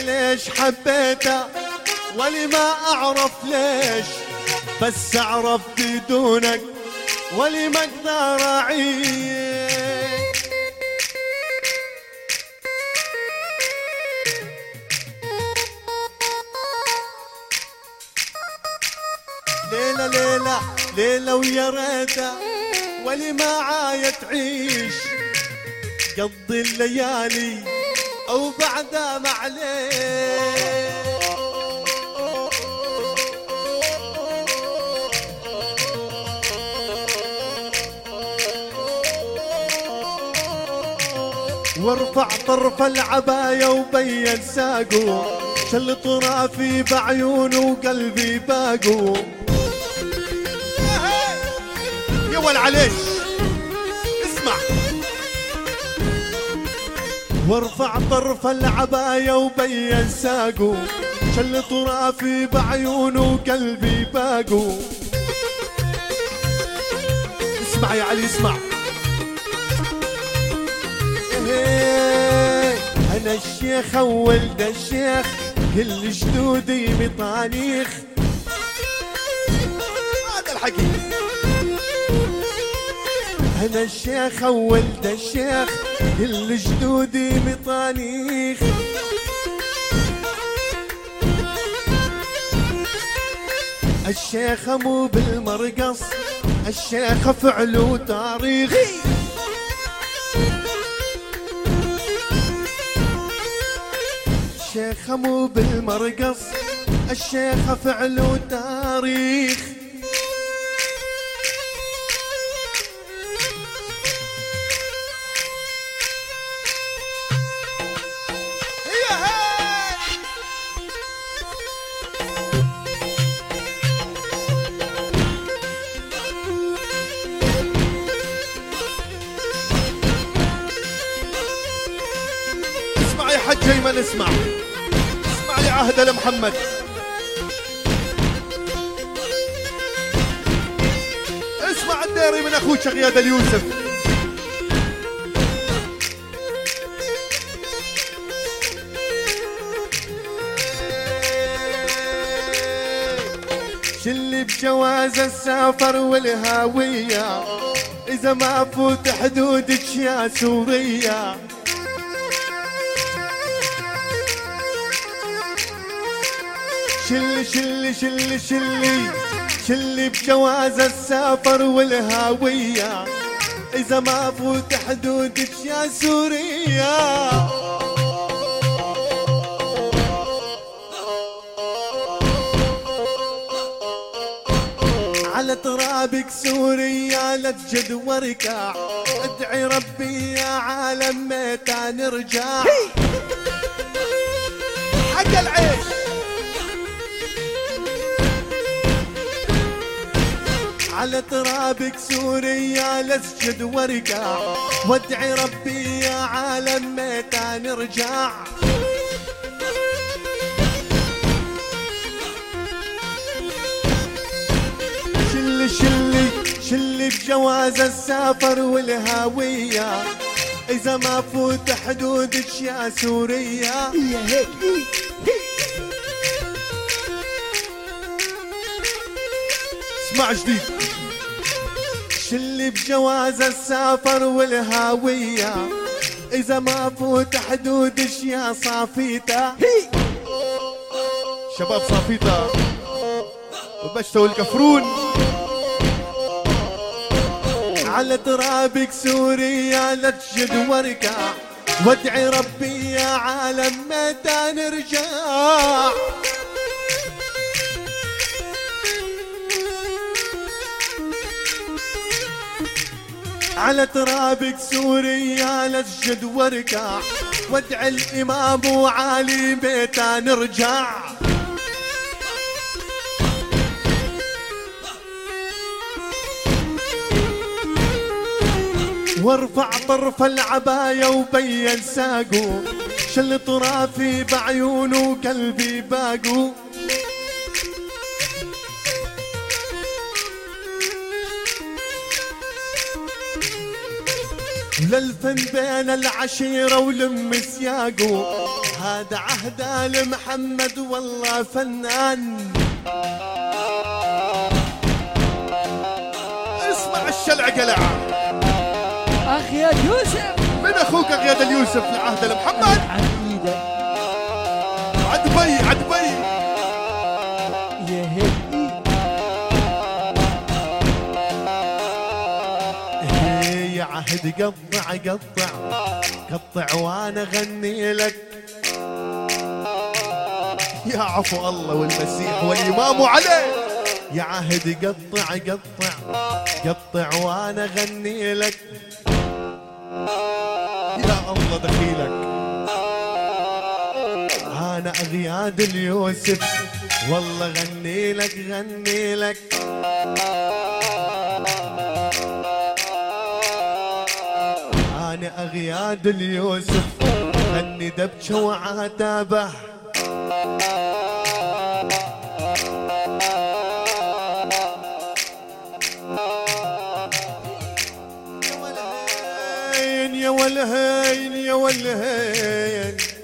ليش حبيته ولي ما أعرف ليش، بس أعرف بدونك ولي ما أقدر أعيش. ليلة ليلة ليلة ويا ريتها ولي ما عاية تعيش، قضي الليالي أو بعدها معليش. وارفع طرف العباية وبين ساقو، شل طرافي بعيونه وقلبي باقو. يا ول عليش اسمع. وارفع طرف العباية وبين ساقو، شل طرافي بعيونه وقلبي باقو. اسمع يا علي اسمع. أنا الشيخ وولد الشيخ، كل جدودي بطانيخ. هذا الحكي. أنا الشيخ وولد الشيخ، كل جدودي بطانيخ. الشيخ مو بالمرقص، الشيخ فعله تاريخ. الشيخ مو بالمرقص، الشيخ فعله تاريخ. اسمع يا حج ايمن اسمع. اسمع يا عهد لمحمد. اسمع الديري من اخوك غياد اليوسف. شلي بجواز السفر والهاوية، إذا ما فوت حدودك يا سورية. شلي شلي شلي شلي شلي بجواز السفر والهاوية، إذا ما فوت حدودك يا سورية. على ترابك سوريا لا تجد واركع، ادعي ربي يا عالم متى نرجع. حق العيش. على ترابك سوريا لا تسجد واركع، وادعي ربي يا عالم متى نرجع. شلي شلي شلي بجواز السفر والهاوية، إذا ما فوت حدودك يا سوريا. اسمع جديد. شلي بجواز السفر والهاوية، إذا ما فوت حدودك يا صافيتا. شباب صافيتا وبشتا والكفرون. على ترابك سوريا لا تجد واركع، وادعي ربي يا عالم متى نرجع. على ترابك سوريا لا تسجد واركع، وادعي الإمام وعلي متى نرجع. وارفع طرف العباية وبين ساقو، شل طرافي بعيونه وقلبي باقو. للفن بين العشيرة ولم سياقو، هذا عهد لمحمد والله فنان. اسمع الشلع قلع. أغياد يوسف من أخوك أغياد اليوسف لعهد لمحمد. عدبي عدبي يا هدي يا عهد قطع قطع قطع وانا اغني لك. يا عفو الله والمسيح والامام عليه. يا عهد قطع قطع قطع وانا اغني لك. يا الله دخيلك. انا اغياد اليوسف والله غني لك غني لك. انا اغياد اليوسف غني دبشه وعتابه. يا والهين يا والهين